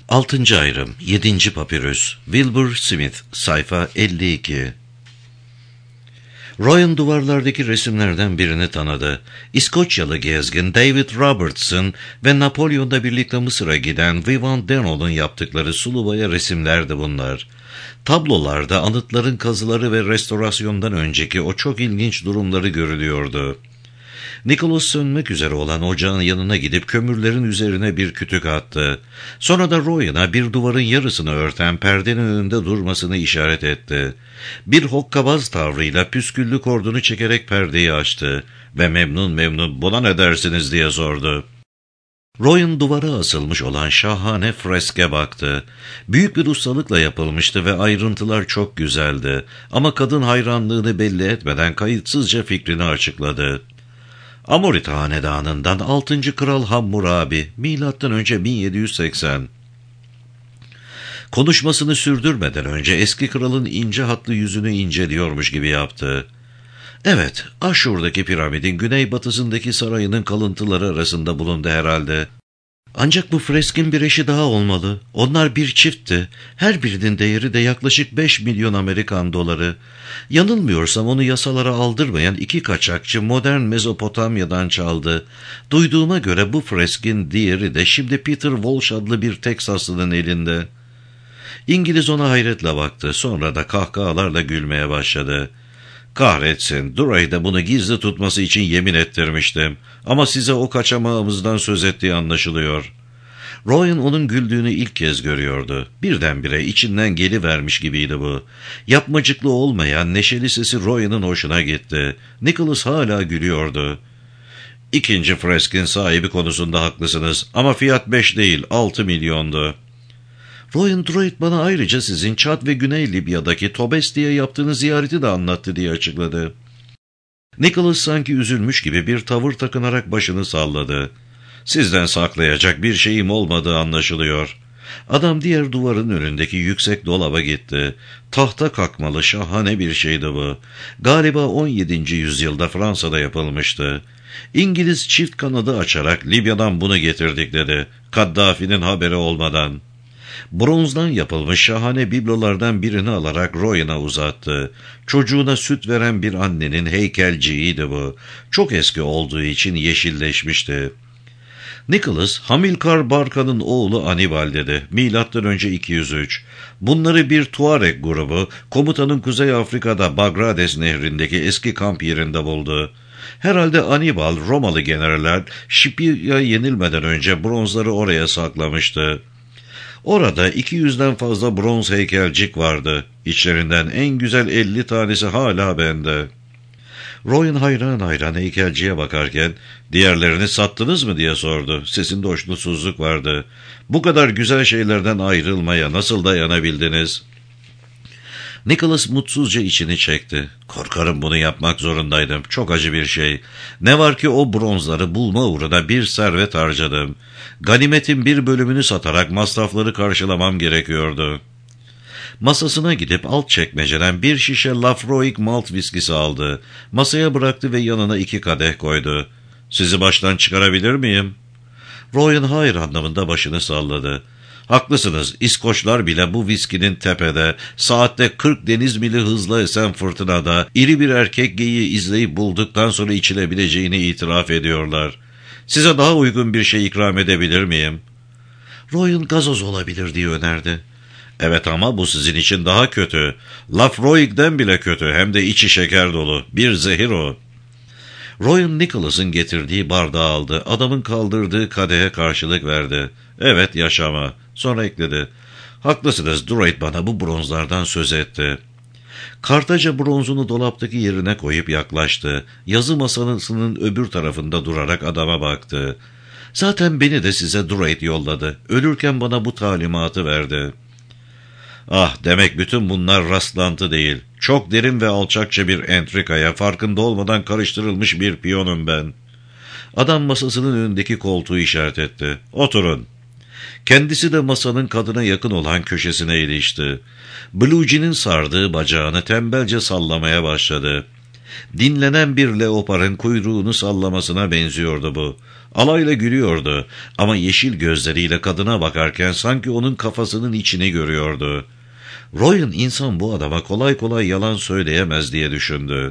6. ayrım 7. papirüs Wilbur Smith sayfa 52. Royan duvarlardaki resimlerden birini tanıdı. İskoçyalı gezgin David Robertson ve Napolyon'da birlikte Mısır'a giden Vivant Denon'un yaptıkları sulu boya resimlerdi bunlar. Tablolarda anıtların kazıları ve restorasyondan önceki o çok ilginç durumları görülüyordu. Nicholas sönmek üzere olan ocağın yanına gidip kömürlerin üzerine bir kütük attı. Sonra da Royan'a bir duvarın yarısını örten perdenin önünde durmasını işaret etti. Bir hokkabaz tavrıyla püsküllü kordonu çekerek perdeyi açtı ve memnun "Buna ne dersiniz?" diye sordu. Royan duvara asılmış olan şahane freske baktı. Büyük bir ustalıkla yapılmıştı ve ayrıntılar çok güzeldi. Ama kadın hayranlığını belli etmeden kayıtsızca fikrini açıkladı. Amorit hanedanından 6. Kral Hammurabi, M.Ö. 1780. Konuşmasını sürdürmeden önce eski kralın ince hatlı yüzünü inceliyormuş gibi yaptı. Evet, Aşur'daki piramidin güneybatısındaki sarayının kalıntıları arasında bulundu herhalde. Ancak bu freskin bir eşi daha olmalı. Onlar bir çiftti. Her birinin değeri de yaklaşık 5 milyon Amerikan doları. Yanılmıyorsam onu yasalara aldırmayan 2 kaçakçı modern Mezopotamya'dan çaldı. Duyduğuma göre bu freskin diğeri de şimdi Peter Walsh adlı bir Teksaslının elinde. İngiliz ona hayretle baktı. Sonra da kahkahalarla gülmeye başladı. Kahretsin, Duray'da bunu gizli tutması için yemin ettirmiştim. Ama size o kaçamağımızdan söz ettiği anlaşılıyor. Royan onun güldüğünü ilk kez görüyordu. Birdenbire içinden gelivermiş gibiydi bu. Yapmacıklı olmayan neşeli sesi Royan'ın hoşuna gitti. Nicholas hala gülüyordu. "İkinci freskin sahibi konusunda haklısınız ama fiyat 5 değil 6 milyondu. Royan Druid bana ayrıca sizin Çad ve Güney Libya'daki Tobesti'ye yaptığınız ziyareti de anlattı" diye açıkladı. Nicholas sanki üzülmüş gibi bir tavır takınarak başını salladı. "Sizden saklayacak bir şeyim olmadığı anlaşılıyor." Adam diğer duvarın önündeki yüksek dolaba gitti. Tahta kakmalı şahane bir şeydi bu. Galiba 17. yüzyılda Fransa'da yapılmıştı. İngiliz çift kanadı açarak Libya'dan bunu getirdik dedi. Kaddafi'nin haberi olmadan. Bronzdan yapılmış şahane biblolardan birini alarak Royan'a uzattı. Çocuğuna süt veren bir annenin heykelciğiydi bu. Çok eski olduğu için yeşilleşmişti. Nicholas, Hamilcar Barka'nın oğlu Anibal dedi. M.Ö. 203. Bunları bir Tuareg grubu, komutanın Kuzey Afrika'da Bagrades nehrindeki eski kamp yerinde buldu. Herhalde Anibal, Romalı generaller Şipir'e yenilmeden önce bronzları oraya saklamıştı. Orada 200'den fazla bronz heykelcik vardı. İçlerinden en güzel 50 tanesi hala bende. Royan hayran heykelciye bakarken, "Diğerlerini sattınız mı?" diye sordu. Sesinde hoşnutsuzluk vardı. "Bu kadar güzel şeylerden ayrılmaya nasıl dayanabildiniz?" Nicholas mutsuzca içini çekti. "Korkarım bunu yapmak zorundaydım. Çok acı bir şey. Ne var ki o bronzları bulma uğruna bir servet harcadım. Ganimetin bir bölümünü satarak masrafları karşılamam gerekiyordu." Masasına gidip alt çekmeceden bir şişe Lafroig malt viskisi aldı. Masaya bıraktı ve yanına 2 kadeh koydu. "Sizi baştan çıkarabilir miyim?" Royan hayır anlamında başını salladı. "Haklısınız, İskoçlar bile bu viskinin tepede, saatte 40 deniz mili hızla esen fırtınada, iri bir erkek geyiği izleyip bulduktan sonra içilebileceğini itiraf ediyorlar. Size daha uygun bir şey ikram edebilir miyim?" Royan gazoz olabilir diye önerdi. "Evet ama bu sizin için daha kötü. Lafroig'den bile kötü, hem de içi şeker dolu. Bir zehir o." Royan Nicholas'ın getirdiği bardağı aldı. Adamın kaldırdığı kadehe karşılık verdi. "Evet, yaşama." Sonra ekledi. "Haklısınız, Druid bana bu bronzlardan söz etti." Kartaca bronzunu dolaptaki yerine koyup yaklaştı. Yazı masasının öbür tarafında durarak adama baktı. "Zaten beni de size Druid yolladı. Ölürken bana bu talimatı verdi." "Ah, demek bütün bunlar rastlantı değil. Çok derin ve alçakça bir entrikaya farkında olmadan karıştırılmış bir piyonum ben." Adam masasının önündeki koltuğu işaret etti. "Oturun." Kendisi de masanın kadına yakın olan köşesine ilişti. Blue'cinin sardığı bacağını tembelce sallamaya başladı. Dinlenen bir leoparın kuyruğunu sallamasına benziyordu bu. Alayla gülüyordu ama yeşil gözleriyle kadına bakarken sanki onun kafasının içini görüyordu. Royan, insan bu adama kolay kolay yalan söyleyemez diye düşündü.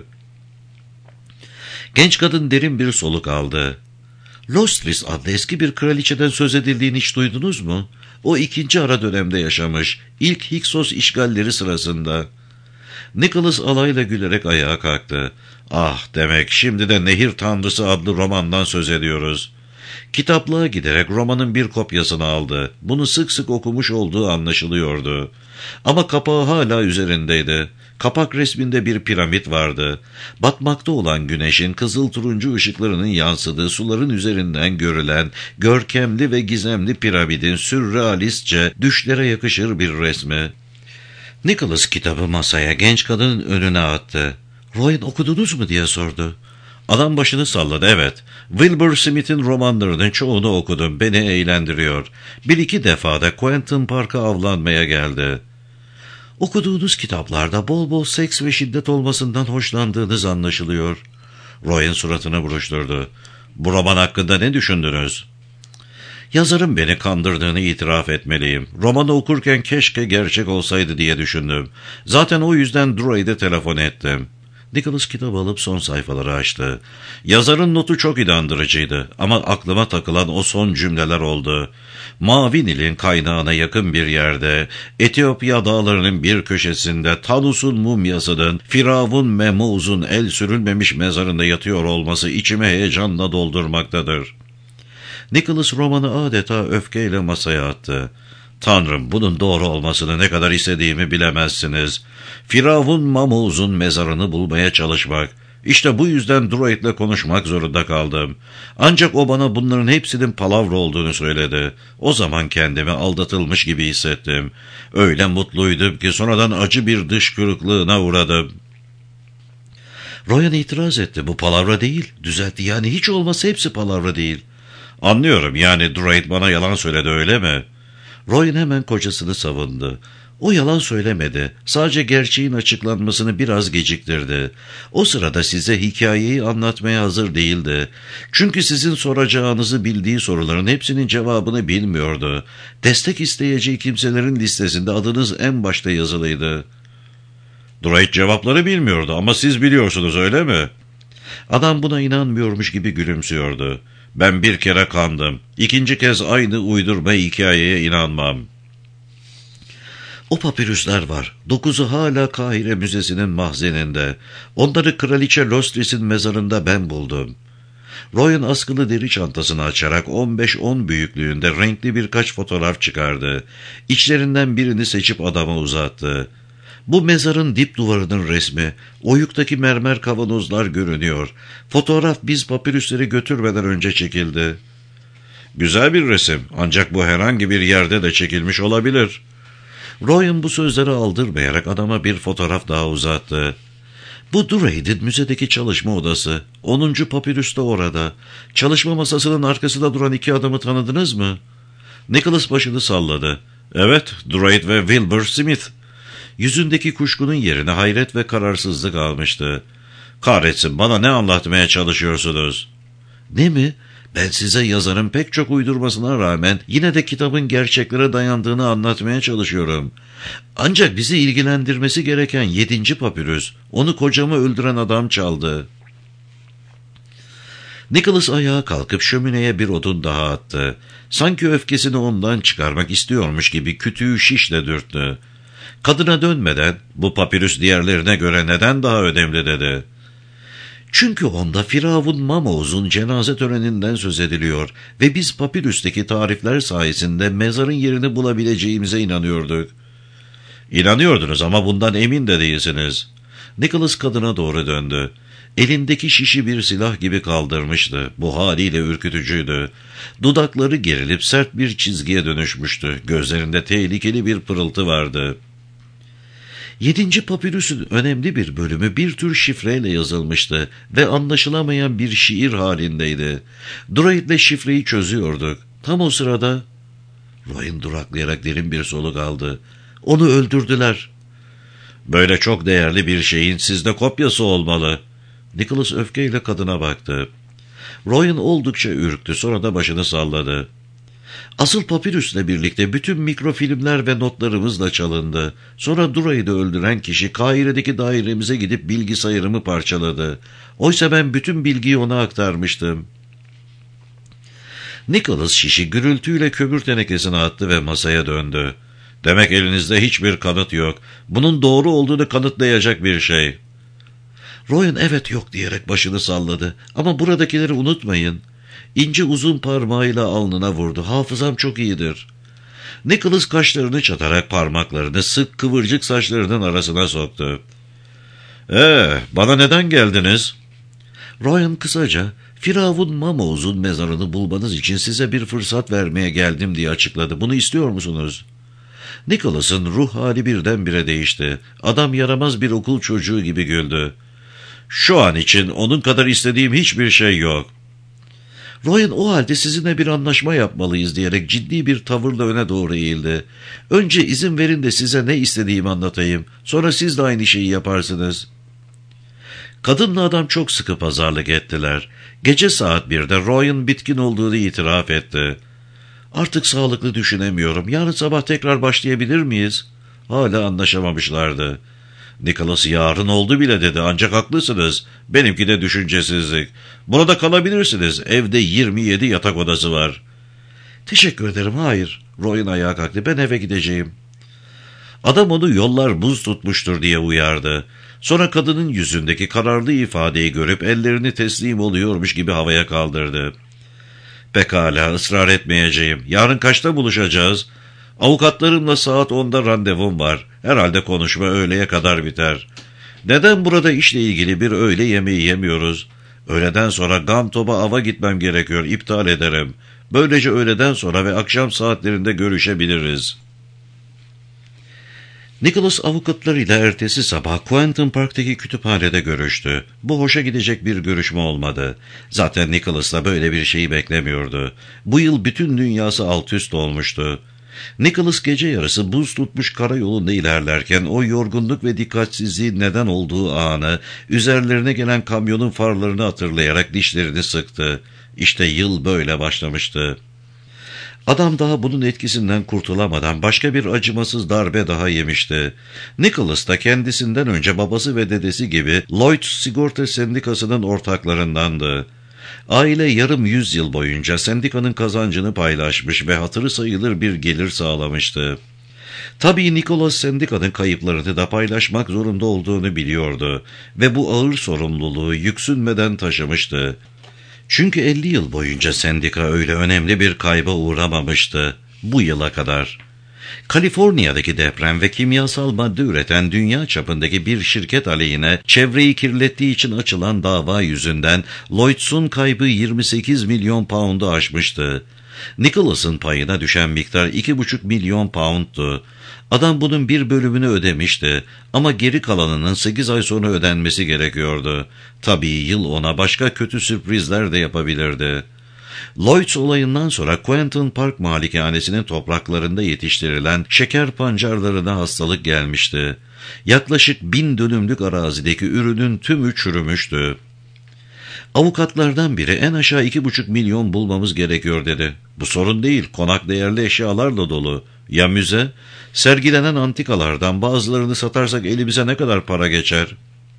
Genç kadın derin bir soluk aldı. Lostris adlı eski bir kraliçeden söz edildiğini hiç duydunuz mu? O 2. ara dönemde yaşamış, ilk Hyksos işgalleri sırasında. Nicholas alayla gülerek ayağa kalktı. Ah, demek şimdi de Nehir Tanrısı adlı romandan söz ediyoruz. Kitaplığa giderek romanın bir kopyasını aldı. Bunu sık sık okumuş olduğu anlaşılıyordu. Ama kapağı hala üzerindeydi. Kapak resminde bir piramit vardı. Batmakta olan güneşin kızıl turuncu ışıklarının yansıdığı suların üzerinden görülen görkemli ve gizemli piramidin sürrealistçe düşlere yakışır bir resmi. Nicholas kitabı masaya, genç kadının önüne attı. "Royan, okudunuz mu?" diye sordu. Adam başını salladı. "Evet. Wilbur Smith'in romanlarının çoğunu okudum. Beni eğlendiriyor. 1-2 defa da Quentin Park'a avlanmaya geldi." "Okuduğunuz kitaplarda bol bol seks ve şiddet olmasından hoşlandığınız anlaşılıyor." Royan suratını buruşturdu. "Bu roman hakkında ne düşündünüz?" "Yazarın beni kandırdığını itiraf etmeliyim. Romanı okurken keşke gerçek olsaydı diye düşündüm. Zaten o yüzden Druid'e telefon ettim." Nicholas kitabı alıp son sayfaları açtı. Yazarın notu çok inandırıcıydı ama aklıma takılan o son cümleler oldu. Mavi Nil'in kaynağına yakın bir yerde, Etiyopya dağlarının bir köşesinde Tanus'un mumyasının, Firavun Memuz'un el sürülmemiş mezarında yatıyor olması içime heyecanla doldurmaktadır. Nicholas romanı adeta öfkeyle masaya attı. "Tanrım, bunun doğru olmasını ne kadar istediğimi bilemezsiniz. Firavun Mamuz'un mezarını bulmaya çalışmak. İşte bu yüzden Druid'le konuşmak zorunda kaldım. Ancak o bana bunların hepsinin palavra olduğunu söyledi. O zaman kendimi aldatılmış gibi hissettim. Öyle mutluydum ki sonradan acı bir dış kırıklığına uğradım." Royan itiraz etti. "Bu palavra değil." Düzeltti. "Yani hiç olmazsa hepsi palavra değil." "Anlıyorum, yani Druid bana yalan söyledi, öyle mi?" Royan hemen kocasını savundu. "O yalan söylemedi. Sadece gerçeğin açıklanmasını biraz geciktirdi. O sırada size hikayeyi anlatmaya hazır değildi. Çünkü sizin soracağınızı bildiği soruların hepsinin cevabını bilmiyordu. Destek isteyeceği kimselerin listesinde adınız en başta yazılıydı." "Druid cevapları bilmiyordu ama siz biliyorsunuz, öyle mi?" Adam buna inanmıyormuş gibi gülümsüyordu. "Ben bir kere kandım. 2. kez aynı uydurma hikayeye inanmam." "O papirüsler var. 9'u hala Kahire Müzesi'nin mahzeninde. Onları Kraliçe Lostris'in mezarında ben buldum." Royan askılı deri çantasını açarak 15-10 büyüklüğünde renkli birkaç fotoğraf çıkardı. İçlerinden birini seçip adama uzattı. "Bu mezarın dip duvarının resmi. Oyuktaki mermer kavanozlar görünüyor. Fotoğraf biz papirüsleri götürmeden önce çekildi." "Güzel bir resim, ancak bu herhangi bir yerde de çekilmiş olabilir." Royan bu sözleri aldırmayarak adama bir fotoğraf daha uzattı. "Bu Druid'in müzedeki çalışma odası. 10. papirüs de orada. Çalışma masasının arkasında duran 2 adamı tanıdınız mı?" Nicholas başını salladı. "Evet, Druid ve Wilbur Smith." Yüzündeki kuşkunun yerine hayret ve kararsızlık almıştı. "Kahretsin, bana ne anlatmaya çalışıyorsunuz?" "Ne mi? Ben size yazarın pek çok uydurmasına rağmen yine de kitabın gerçeklere dayandığını anlatmaya çalışıyorum. Ancak bizi ilgilendirmesi gereken 7. papirüs. Onu kocamı öldüren adam çaldı." Nicholas ayağa kalkıp şömineye bir odun daha attı. Sanki öfkesini ondan çıkarmak istiyormuş gibi kütüğü şişle dürttü. Kadına dönmeden, "Bu papirüs diğerlerine göre neden daha önemli?" dedi. "Çünkü onda Firavun Mamuz'un cenaze töreninden söz ediliyor ve biz papirüsteki tarifler sayesinde mezarın yerini bulabileceğimize inanıyorduk." "İnanıyordunuz ama bundan emin de değilsiniz." Nicholas kadına doğru döndü. Elindeki şişi bir silah gibi kaldırmıştı. Bu haliyle ürkütücüydü. Dudakları gerilip sert bir çizgiye dönüşmüştü. Gözlerinde tehlikeli bir pırıltı vardı. 7. papirüsün önemli bir bölümü bir tür şifreyle yazılmıştı ve anlaşılamayan bir şiir halindeydi. Druid'le şifreyi çözüyorduk. Tam o sırada Royan duraklayarak derin bir soluk aldı. "Onu öldürdüler." "Böyle çok değerli bir şeyin sizde kopyası olmalı." Nicholas öfkeyle kadına baktı. Rowan oldukça ürktü, sonra da başını salladı. Asıl papirüsle birlikte bütün mikrofilmler ve notlarımız da çalındı. Sonra Dura'yı da öldüren kişi Kahire'deki dairemize gidip bilgisayarımı parçaladı. Oysa ben bütün bilgiyi ona aktarmıştım. Nicholas şişi gürültüyle kömür tenekesine attı ve masaya döndü. Demek elinizde hiçbir kanıt yok. Bunun doğru olduğunu kanıtlayacak bir şey. Rowan evet yok diyerek başını salladı. Ama buradakileri unutmayın. İnci uzun parmağıyla alnına vurdu. Hafızam çok iyidir. Nicholas kaşlarını çatarak parmaklarını sık kıvırcık saçlarının arasına soktu. Bana neden geldiniz? Rowan kısaca, Firavun Mamoz'un mezarını bulmanız için size bir fırsat vermeye geldim diye açıkladı. Bunu istiyor musunuz? Nicholas'ın ruh hali birdenbire değişti. Adam yaramaz bir okul çocuğu gibi güldü. Şu an için onun kadar istediğim hiçbir şey yok. Rowan o halde sizinle bir anlaşma yapmalıyız diyerek ciddi bir tavırla öne doğru eğildi. Önce izin verin de size ne istediğimi anlatayım. Sonra siz de aynı şeyi yaparsınız. Kadınla adam çok sıkı pazarlık ettiler. Gece saat 1'de Rowan bitkin olduğunu itiraf etti. Artık sağlıklı düşünemiyorum. Yarın sabah tekrar başlayabilir miyiz? Hala anlaşamamışlardı. Nicholas yarın oldu bile dedi. Ancak haklısınız. Benimki de düşüncesizlik. Burada kalabilirsiniz. Evde 27 yatak odası var. Teşekkür ederim. Hayır. Rowan ayağa kalktı. Ben eve gideceğim. Adam onu yollar buz tutmuştur diye uyardı. Sonra kadının yüzündeki kararlı ifadeyi görüp ellerini teslim oluyormuş gibi havaya kaldırdı. Pekala, ısrar etmeyeceğim. Yarın kaçta buluşacağız? Avukatlarımla saat 10'da randevum var. Herhalde konuşma öğleye kadar biter. Neden burada işle ilgili bir öğle yemeği yemiyoruz? Öğleden sonra Gantob'a ava gitmem gerekiyor. İptal ederim. Böylece öğleden sonra ve akşam saatlerinde görüşebiliriz. Nicholas avukatlarıyla ertesi sabah Quentin Park'taki kütüphanede görüştü. Bu hoşa gidecek bir görüşme olmadı. Zaten Nicholas da böyle bir şeyi beklemiyordu. Bu yıl bütün dünyası alt üst olmuştu. Nicholas gece yarısı buz tutmuş karayolunda ilerlerken o yorgunluk ve dikkatsizliğin neden olduğu anı, üzerlerine gelen kamyonun farlarını hatırlayarak dişlerini sıktı. İşte yıl böyle başlamıştı. Adam daha bunun etkisinden kurtulamadan başka bir acımasız darbe daha yemişti. Nicholas da kendisinden önce babası ve dedesi gibi Lloyd's Sigorta Sendikası'nın ortaklarındandı. Aile yarım yüzyıl boyunca sendikanın kazancını paylaşmış ve hatırı sayılır bir gelir sağlamıştı. Tabii Nicholas sendikanın kayıplarını da paylaşmak zorunda olduğunu biliyordu ve bu ağır sorumluluğu yüksünmeden taşımıştı. Çünkü 50 yıl boyunca sendika öyle önemli bir kayba uğramamıştı. Bu yıla kadar. Kaliforniya'daki deprem ve kimyasal madde üreten dünya çapındaki bir şirket aleyhine çevreyi kirlettiği için açılan dava yüzünden Lloyds'un kaybı 28 milyon pound'u aşmıştı. Nicholas'ın payına düşen miktar 2,5 milyon pound'tu. Adam bunun bir bölümünü ödemişti ama geri kalanının 8 ay sonra ödenmesi gerekiyordu. Tabii yıl ona başka kötü sürprizler de yapabilirdi. Lloyds olayından sonra Quentin Park malikanesinin topraklarında yetiştirilen şeker pancarlarına hastalık gelmişti. Yaklaşık 1000 dönümlük arazideki ürünün tümü çürümüştü. Avukatlardan biri en aşağı 2,5 milyon bulmamız gerekiyor dedi. Bu sorun değil, konak değerli eşyalarla dolu. Ya müze? Sergilenen antikalardan bazılarını satarsak elimize ne kadar para geçer?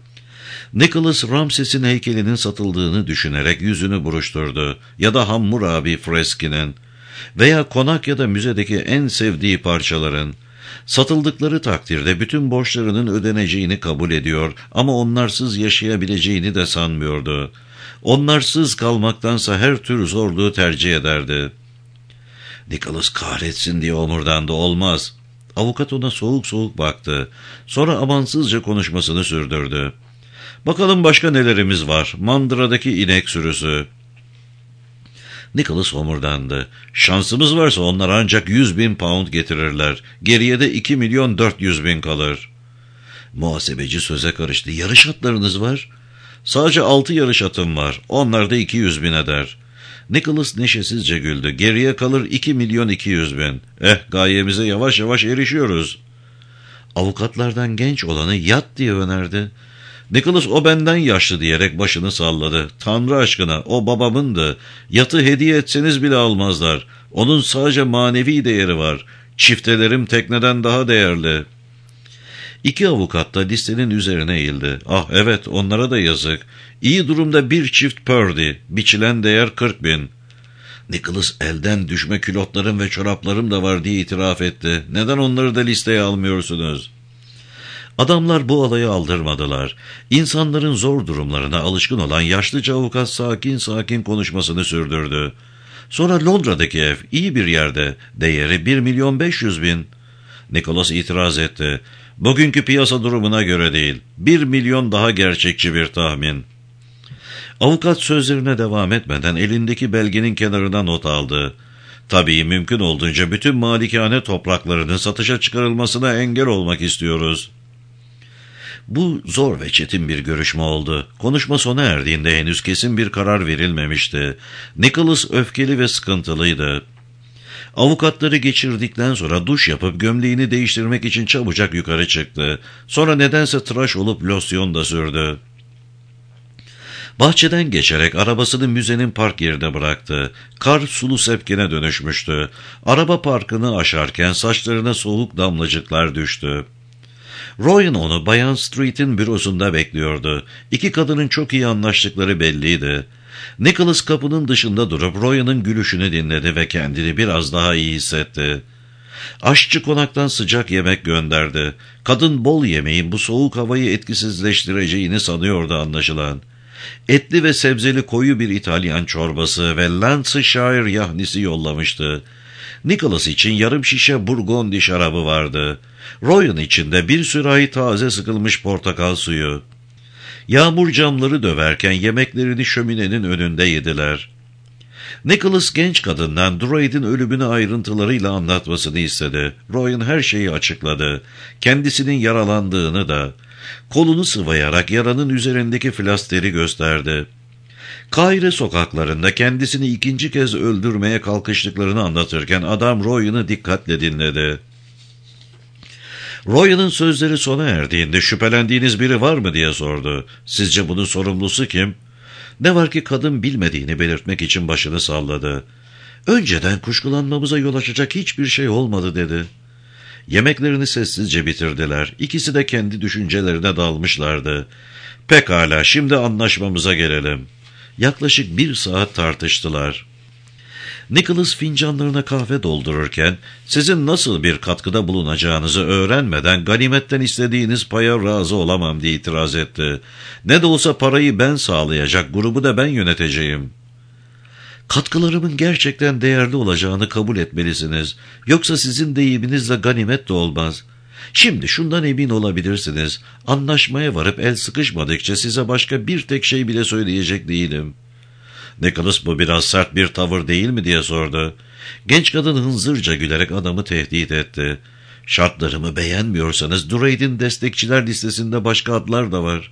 Nicholas Ramses'in heykelinin satıldığını düşünerek yüzünü buruşturdu. Ya da Hammurabi freskinin. Veya konak ya da müzedeki en sevdiği parçaların. Satıldıkları takdirde bütün borçlarının ödeneceğini kabul ediyor ama onlarsız yaşayabileceğini de sanmıyordu. Onlarsız kalmaktansa her tür zorluğu tercih ederdi. Nicholas kahretsin diye omurdandı. Olmaz. Avukat ona soğuk soğuk baktı. Sonra amansızca konuşmasını sürdürdü. Bakalım başka nelerimiz var? Mandıra'daki inek sürüsü. Nicholas homurdandı. Şansımız varsa onlar ancak 100.000 pound getirirler. Geriye de 2.400.000 kalır. Muhasebeci söze karıştı. Yarış atlarınız var? Sadece 6 yarış atım var. Onlar da 200.000 eder. Nicholas neşesizce güldü. Geriye kalır 2.200.000. Gayemize yavaş yavaş erişiyoruz. Avukatlardan genç olanı yat diye önerdi. Nicholas o benden yaşlı diyerek başını salladı. Tanrı aşkına o babamındı. Yatı hediye etseniz bile almazlar. Onun sadece manevi değeri var. Çiftelerim tekneden daha değerli. İki avukat da listenin üzerine eğildi. Ah evet, onlara da yazık. İyi durumda bir çift Purdy. Biçilen değer 40.000. Nicholas elden düşme külotlarım ve çoraplarım da var diye itiraf etti. Neden onları da listeye almıyorsunuz? Adamlar bu alayı aldırmadılar. İnsanların zor durumlarına alışkın olan yaşlıca avukat sakin sakin konuşmasını sürdürdü. Sonra Londra'daki ev iyi bir yerde. Değeri 1.500.000. Nicholas itiraz etti. Bugünkü piyasa durumuna göre değil. 1 milyon daha gerçekçi bir tahmin. Avukat sözlerine devam etmeden elindeki belgenin kenarına not aldı. Tabii mümkün olduğunca bütün malikane topraklarının satışa çıkarılmasına engel olmak istiyoruz. Bu zor ve çetin bir görüşme oldu. Konuşma sona erdiğinde henüz kesin bir karar verilmemişti. Nicholas öfkeli ve sıkıntılıydı. Avukatları geçirdikten sonra duş yapıp gömleğini değiştirmek için çabucak yukarı çıktı. Sonra nedense tıraş olup losyon da sürdü. Bahçeden geçerek arabasını müzenin park yerine bıraktı. Kar sulu sepkene dönüşmüştü. Araba parkını aşarken saçlarına soğuk damlacıklar düştü. Royan onu Bayan Street'in bürosunda bekliyordu. İki kadının çok iyi anlaştıkları belliydi. Nicholas kapının dışında durup Royan'ın gülüşünü dinledi ve kendini biraz daha iyi hissetti. Aşçı konaktan sıcak yemek gönderdi. Kadın bol yemeğin bu soğuk havayı etkisizleştireceğini sanıyordu anlaşılan. Etli ve sebzeli koyu bir İtalyan çorbası ve Lancashire yahnisi yollamıştı. Nicholas için yarım şişe Burgondi şarabı vardı. Royan için de bir sürahi taze sıkılmış portakal suyu. Yağmur camları döverken yemeklerini şöminenin önünde yediler. Nicholas genç kadından Druid'in ölümünü ayrıntılarıyla anlatmasını istedi. Royan her şeyi açıkladı. Kendisinin yaralandığını da. Kolunu sıvayarak yaranın üzerindeki flasteri gösterdi. Kahire sokaklarında kendisini ikinci kez öldürmeye kalkıştıklarını anlatırken adam Royan'ı dikkatle dinledi. Royan'ın sözleri sona erdiğinde şüphelendiğiniz biri var mı diye sordu. Sizce bunun sorumlusu kim? Ne var ki kadın bilmediğini belirtmek için başını salladı. Önceden kuşkulanmamıza yol açacak hiçbir şey olmadı dedi. Yemeklerini sessizce bitirdiler. İkisi de kendi düşüncelerine dalmışlardı. Pekala, şimdi anlaşmamıza gelelim. Yaklaşık 1 saat tartıştılar. Nicholas fincanlarına kahve doldururken sizin nasıl bir katkıda bulunacağınızı öğrenmeden ganimetten istediğiniz paya razı olamam diye itiraz etti. Ne de olsa parayı ben sağlayacak, grubu da ben yöneteceğim. Katkılarımın gerçekten değerli olacağını kabul etmelisiniz. Yoksa sizin deyiminizle ganimet de olmaz. Şimdi şundan emin olabilirsiniz. Anlaşmaya varıp el sıkışmadıkça size başka bir tek şey bile söyleyecek değilim. Nicholas bu biraz sert bir tavır değil mi diye sordu. Genç kadın hınzırca gülerek adamı tehdit etti. Şartlarımı beğenmiyorsanız Druid'in destekçiler listesinde başka adlar da var.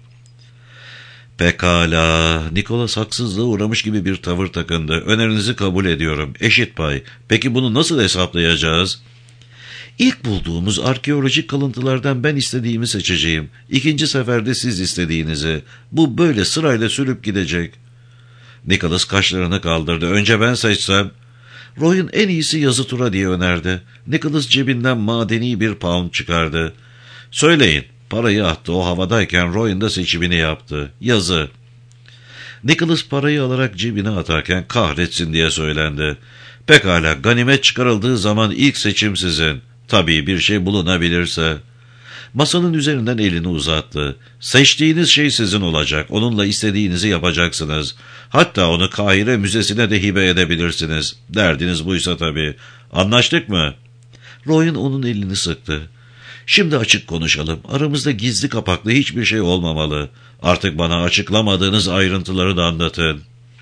Pekala. Nicholas haksızlığa uğramış gibi bir tavır takındı. Önerinizi kabul ediyorum. Eşit pay. Peki bunu nasıl hesaplayacağız? İlk bulduğumuz arkeolojik kalıntılardan ben istediğimi seçeceğim. İkinci seferde siz istediğinizi. Bu böyle sırayla sürüp gidecek. Nicholas kaşlarını kaldırdı. Önce ben seçsem. Roy'un en iyisi yazı tura diye önerdi. Nicholas cebinden madeni bir pound çıkardı. Söyleyin. Parayı attı. O havadayken Roy'un da seçimini yaptı. Yazı. Nicholas parayı alarak cebine atarken kahretsin diye söylendi. Pekala, ganimet çıkarıldığı zaman ilk seçim sizin. Tabii bir şey bulunabilirse. Masanın üzerinden elini uzattı. Seçtiğiniz şey sizin olacak. Onunla istediğinizi yapacaksınız. Hatta onu Kahire Müzesi'ne de hibe edebilirsiniz. Derdiniz buysa tabii. Anlaştık mı? Royan onun elini sıktı. Şimdi açık konuşalım. Aramızda gizli kapaklı hiçbir şey olmamalı. Artık bana açıklamadığınız ayrıntıları da anlatın.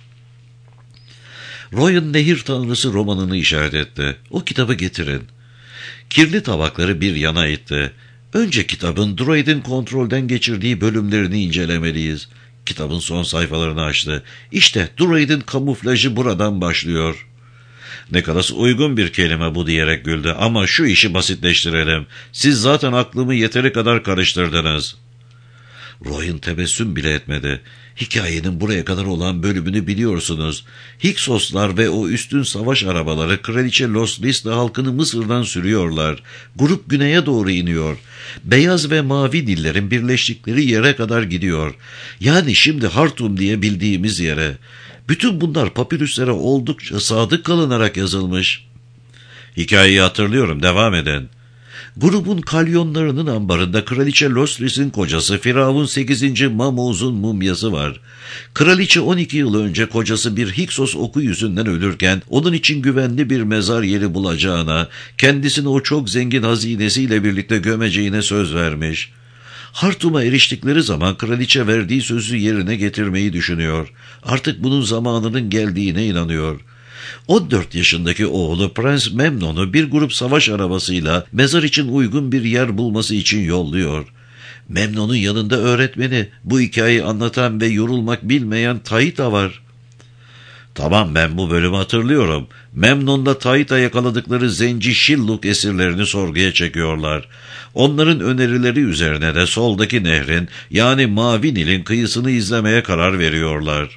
Royan Nehir Tanrısı romanını işaret etti. O kitabı getirin. Kirli tabakları bir yana itti. Önce kitabın Druid'in kontrolden geçirdiği bölümlerini incelemeliyiz. Kitabın son sayfalarını açtı. İşte Druid'in kamuflajı buradan başlıyor. Nicholas uygun bir kelime bu diyerek güldü. Ama şu işi basitleştirelim. Siz zaten aklımı yeteri kadar karıştırdınız. Royan tebessüm bile etmedi. Hikayenin buraya kadar olan bölümünü biliyorsunuz. Hyksoslar ve o üstün savaş arabaları Kraliçe Loslis'le halkını Mısır'dan sürüyorlar. Grup güneye doğru iniyor. Beyaz ve mavi dillerin birleştikleri yere kadar gidiyor. Yani şimdi Hartum diye bildiğimiz yere. Bütün bunlar papirüslere oldukça sadık kalınarak yazılmış. Hikayeyi hatırlıyorum, devam edin. Grubun kalyonlarının ambarında Kraliçe Losris'in kocası Firavun 8. Mamuz'un mumyası var. Kraliçe 12 yıl önce kocası bir Hyksos oku yüzünden ölürken onun için güvenli bir mezar yeri bulacağına, kendisini o çok zengin hazinesiyle birlikte gömeceğine söz vermiş. Hartum'a eriştikleri zaman kraliçe verdiği sözü yerine getirmeyi düşünüyor. Artık bunun zamanının geldiğine inanıyor. 14 yaşındaki oğlu Prens Memnon'u bir grup savaş arabasıyla mezar için uygun bir yer bulması için yolluyor. Memnon'un yanında öğretmeni, bu hikayeyi anlatan ve yorulmak bilmeyen Taita var. Tamam, ben bu bölümü hatırlıyorum. Memnon'la Taita yakaladıkları zenci Şilluk esirlerini sorguya çekiyorlar. Onların önerileri üzerine de soldaki nehrin, yani Mavi Nil'in kıyısını izlemeye karar veriyorlar.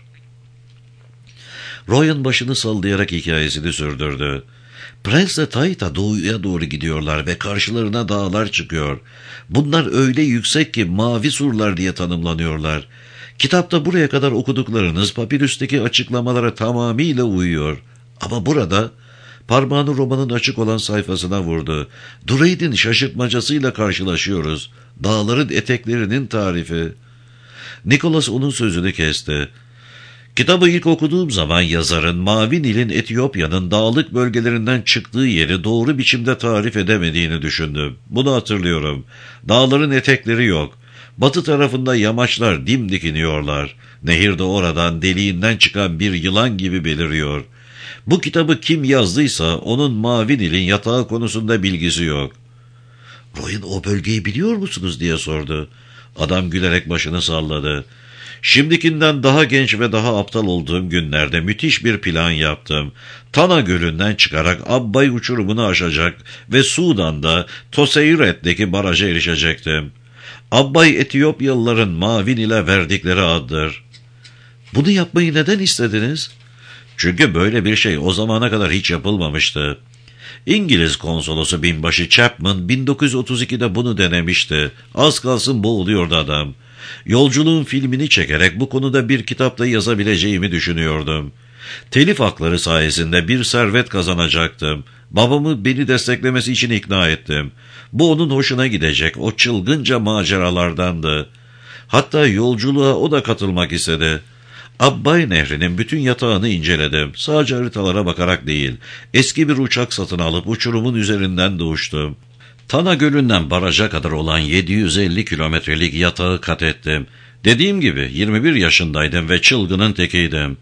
Royan başını sallayarak hikayesini sürdürdü. Prensle Taita doğuya doğru gidiyorlar ve karşılarına dağlar çıkıyor. Bunlar öyle yüksek ki mavi surlar diye tanımlanıyorlar. Kitapta buraya kadar okuduklarınız papirüsteki açıklamalara tamamıyla uyuyor. Ama burada parmağını romanın açık olan sayfasına vurdu. Druid'in şaşırtmacasıyla karşılaşıyoruz. Dağların eteklerinin tarifi. Nicholas onun sözünü kesti. Kitabı ilk okuduğum zaman yazarın Mavi Nil'in Etiyopya'nın dağlık bölgelerinden çıktığı yeri doğru biçimde tarif edemediğini düşündüm. Bunu hatırlıyorum. Dağların etekleri yok. Batı tarafında yamaçlar dimdik iniyorlar. Nehir de oradan deliğinden çıkan bir yılan gibi beliriyor. Bu kitabı kim yazdıysa onun Mavi Nil'in yatağı konusunda bilgisi yok. Royan, o bölgeyi biliyor musunuz diye sordu. Adam gülerek başını salladı. Şimdikinden daha genç ve daha aptal olduğum günlerde müthiş bir plan yaptım. Tana Gölü'nden çıkarak Abbay uçurumunu aşacak ve Sudan'da Toseiret'teki baraja erişecektim. Abbay Etiyopyalıların Mavi Nil'e verdikleri addır. Bunu yapmayı neden istediniz? Çünkü böyle bir şey o zamana kadar hiç yapılmamıştı. İngiliz konsolosu binbaşı Chapman 1932'de bunu denemişti. Az kalsın boğuluyordu adam. Yolculuğun filmini çekerek bu konuda bir kitapta yazabileceğimi düşünüyordum. Telif hakları sayesinde bir servet kazanacaktım. Babamı beni desteklemesi için ikna ettim. Bu onun hoşuna gidecek, o çılgınca maceralardandı. Hatta yolculuğa o da katılmak istedi. Abbay Nehri'nin bütün yatağını inceledim. Sadece haritalara bakarak değil, eski bir uçak satın alıp uçurumun üzerinden de uçtum. Tana Gölü'nden baraja kadar olan 750 kilometrelik yatağı kat ettim. Dediğim gibi 21 yaşındaydım ve çılgının tekiydim.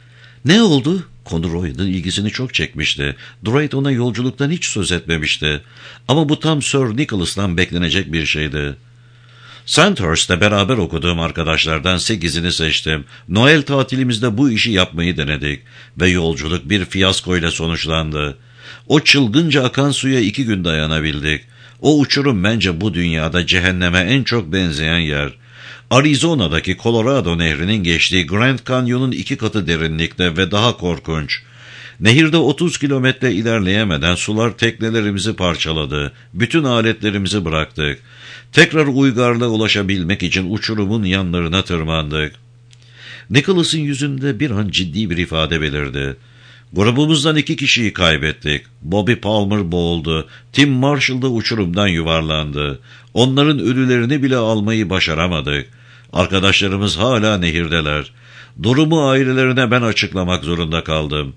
Ne oldu? Konu Roy'un ilgisini çok çekmişti. Druid ona yolculuktan hiç söz etmemişti. Ama bu tam Sir Nicholas'tan beklenecek bir şeydi. Sandhurst'te beraber okuduğum arkadaşlardan 8'ini seçtim. Noel tatilimizde bu işi yapmayı denedik. Ve yolculuk bir fiyaskoyla sonuçlandı. O çılgınca akan suya 2 gün dayanabildik. O uçurum bence bu dünyada cehenneme en çok benzeyen yer. Arizona'daki Colorado Nehri'nin geçtiği Grand Canyon'un 2 katı derinlikte ve daha korkunç. Nehirde 30 kilometre ilerleyemeden sular teknelerimizi parçaladı. Bütün aletlerimizi bıraktık. Tekrar uygarlığa ulaşabilmek için uçurumun yanlarına tırmandık. Nicholas'ın yüzünde bir an ciddi bir ifade belirdi. Grubumuzdan 2 kişiyi kaybettik. Bobby Palmer boğuldu. Tim Marshall da uçurumdan yuvarlandı. Onların ölülerini bile almayı başaramadık. Arkadaşlarımız hala nehirdeler. Durumu ailelerine ben açıklamak zorunda kaldım.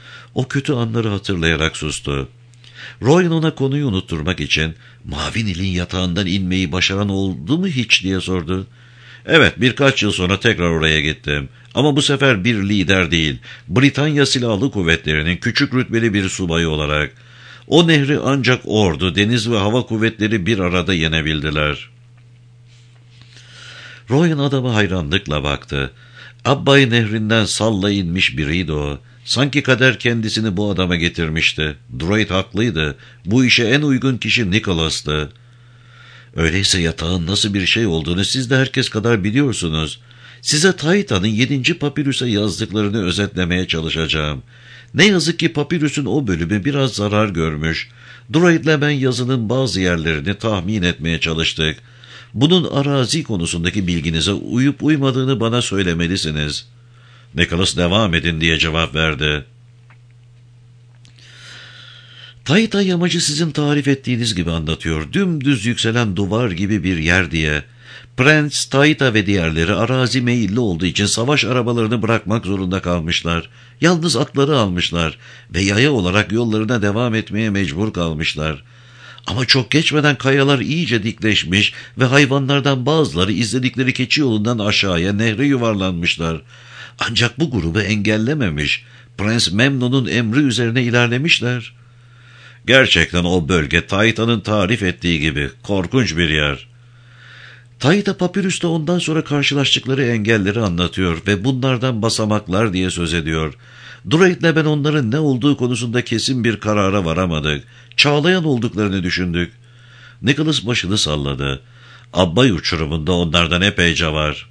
O kötü anları hatırlayarak sustu. Royan ona konuyu unutturmak için Mavi Nil'in yatağından inmeyi başaran oldu mu hiç diye sordu. Evet, birkaç yıl sonra tekrar oraya gittim. Ama bu sefer bir lider değil, Britanya Silahlı Kuvvetleri'nin küçük rütbeli bir subayı olarak. O nehri ancak ordu, deniz ve hava kuvvetleri bir arada yenebildiler. Royan adama hayranlıkla baktı. Abbay Nehri'nden salla inmiş biriydi o. Sanki kader kendisini bu adama getirmişti. Druid haklıydı. Bu işe en uygun kişi Nicholas'tı. Öyleyse yatağın nasıl bir şey olduğunu siz de herkes kadar biliyorsunuz. Size Taita'nın 7. papirüse yazdıklarını özetlemeye çalışacağım. Ne yazık ki papirüsün o bölümü biraz zarar görmüş. Droid'le ben yazının bazı yerlerini tahmin etmeye çalıştık. Bunun arazi konusundaki bilginize uyup uymadığını bana söylemelisiniz. Nicholas devam edin diye cevap verdi. Taita yamacı sizin tarif ettiğiniz gibi anlatıyor. Dümdüz yükselen duvar gibi bir yer diye. Prens, Taita ve diğerleri arazi meyilli olduğu için savaş arabalarını bırakmak zorunda kalmışlar. Yalnız atları almışlar ve yaya olarak yollarına devam etmeye mecbur kalmışlar. Ama çok geçmeden kayalar iyice dikleşmiş ve hayvanlardan bazıları izledikleri keçi yolundan aşağıya nehre yuvarlanmışlar. Ancak bu grubu engellememiş. Prens Memnon'un emri üzerine ilerlemişler. Gerçekten o bölge Taita'nın tarif ettiği gibi korkunç bir yer. Taita papirüste ondan sonra karşılaştıkları engelleri anlatıyor ve bunlardan basamaklar diye söz ediyor. Droid'le ben onların ne olduğu konusunda kesin bir karara varamadık. Çağlayan olduklarını düşündük. Nicholas başını salladı. Abbay uçurumunda onlardan epeyce var.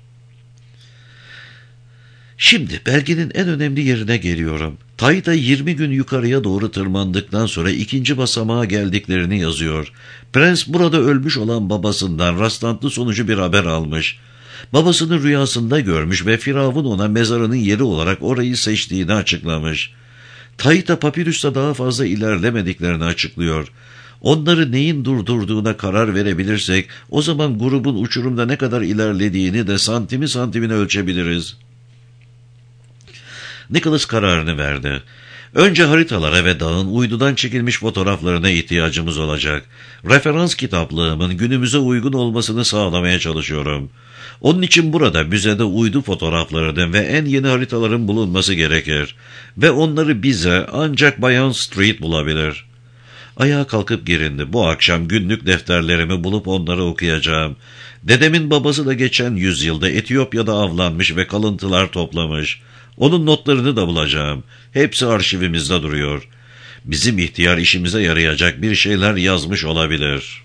Şimdi belgenin en önemli yerine geliyorum. Taita 20 gün yukarıya doğru tırmandıktan sonra 2. basamağa geldiklerini yazıyor. Prens burada ölmüş olan babasından rastlantı sonucu bir haber almış. Babasını rüyasında görmüş ve Firavun ona mezarının yeri olarak orayı seçtiğini açıklamış. Taita papirüste daha fazla ilerlemediklerini açıklıyor. Onları neyin durdurduğuna karar verebilirsek o zaman grubun uçurumda ne kadar ilerlediğini de santimi santimine ölçebiliriz. Nicholas kararını verdi. Önce haritalara ve dağın uydudan çekilmiş fotoğraflarına ihtiyacımız olacak. Referans kitaplığımın günümüze uygun olmasını sağlamaya çalışıyorum. Onun için burada müzede uydu fotoğraflarının ve en yeni haritaların bulunması gerekir. Ve onları bize ancak Bayan Street bulabilir. Ayağa kalkıp girindi. Bu akşam günlük defterlerimi bulup onları okuyacağım. Dedemin babası da geçen yüzyılda Etiyopya'da avlanmış ve kalıntılar toplamış. Onun notlarını da bulacağım. Hepsi arşivimizde duruyor. Bizim ihtiyar işimize yarayacak bir şeyler yazmış olabilir.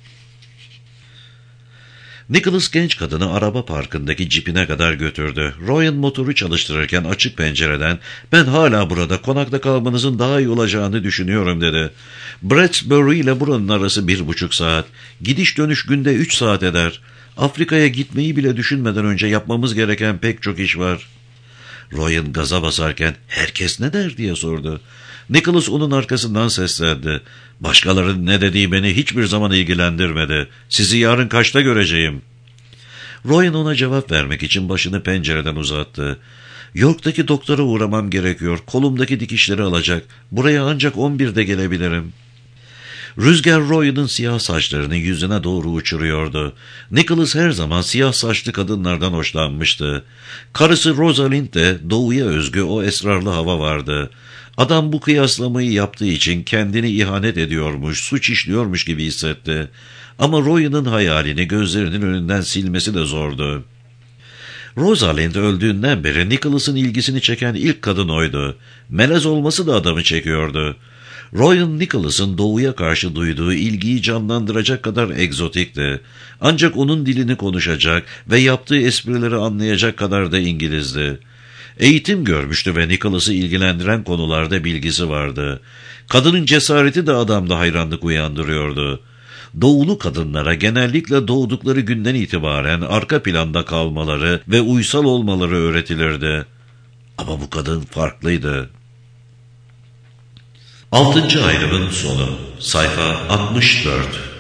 Nicholas genç kadını araba parkındaki cipine kadar götürdü. Royan motoru çalıştırırken açık pencereden "Ben hala burada, konakta kalmanızın daha iyi olacağını düşünüyorum" dedi. Brattsbury ile buranın arası 1,5 saat. Gidiş dönüş günde 3 saat eder. Afrika'ya gitmeyi bile düşünmeden önce yapmamız gereken pek çok iş var. Royan gaza basarken "Herkes ne der?" diye sordu. Nicholas onun arkasından seslendi. "Başkalarının ne dediği beni hiçbir zaman ilgilendirmedi. Sizi yarın kaçta göreceğim?" Royan ona cevap vermek için başını pencereden uzattı. "York'taki doktora uğramam gerekiyor. Kolumdaki dikişleri alacak. Buraya ancak 11'de gelebilirim." Rüzgar Royan'ın siyah saçlarını yüzüne doğru uçuruyordu. Nicholas her zaman siyah saçlı kadınlardan hoşlanmıştı. Karısı Rosalind de doğuya özgü o esrarlı hava vardı. Adam bu kıyaslamayı yaptığı için kendini ihanet ediyormuş, suç işliyormuş gibi hissetti. Ama Royan'ın hayalini gözlerinin önünden silmesi de zordu. Rosalind öldüğünden beri Nicholas'ın ilgisini çeken ilk kadın oydu. Melez olması da adamı çekiyordu. Royan Nicholas'ın doğuya karşı duyduğu ilgiyi canlandıracak kadar egzotikti. Ancak onun dilini konuşacak ve yaptığı esprileri anlayacak kadar da İngilizdi. Eğitim görmüştü ve Nicholas'ı ilgilendiren konularda bilgisi vardı. Kadının cesareti de adamda hayranlık uyandırıyordu. Doğulu kadınlara genellikle doğdukları günden itibaren arka planda kalmaları ve uysal olmaları öğretilirdi. Ama bu kadın farklıydı. 6. ayrımın sonu. Sayfa 64.